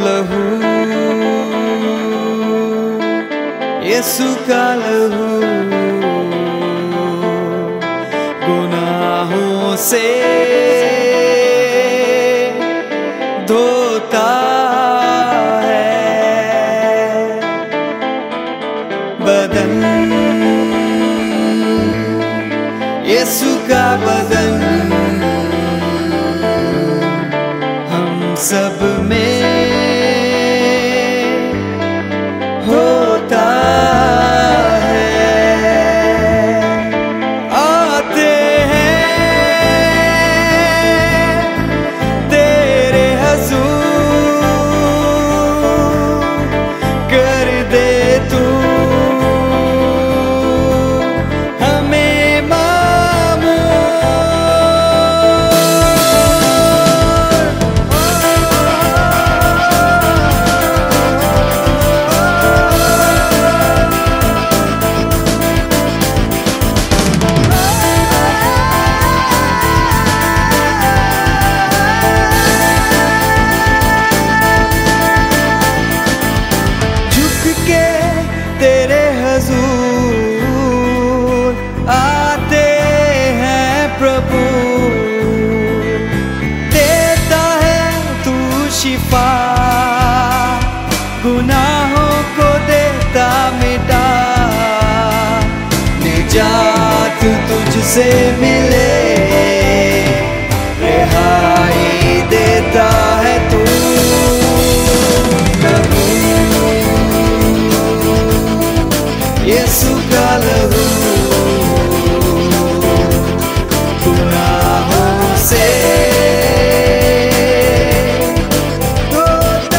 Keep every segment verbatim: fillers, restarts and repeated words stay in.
लहू, यीशु का लहू गुनाहों से धोता है बदन, यीशु का बदन हम सब में होता है। आते हैं तेरे हुजूर, कर दे तू तेरे हुजूर आते हैं प्रभु, देता है तू शिफा, गुनाहों को देता मिटा, निजात तुझसे मिले, रिहाई देता है तू। यीशु का लहू गुनाहों से धोता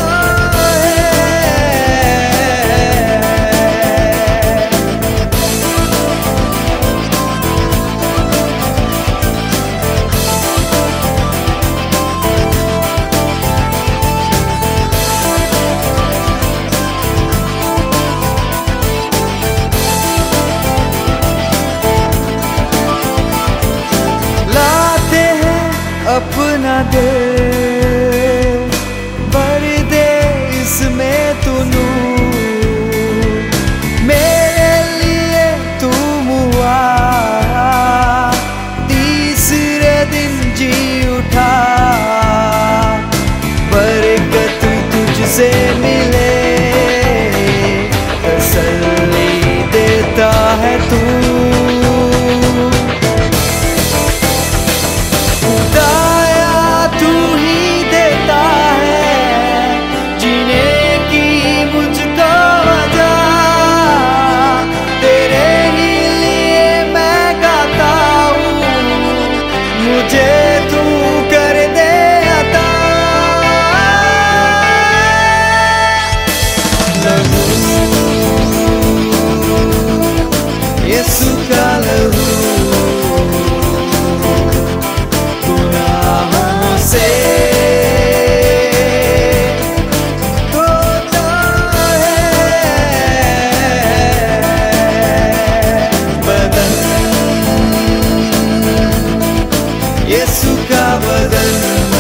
अपना दिल भर दे इसमें तू नूर, मेरे लिए तू हुआ, तीसरे दिन जी उठा, बरकत तुझसे मिले, तसल्ली देता है तू। यीशु का लहू गुनाहों से धोता है बदन, यीशु का बदन।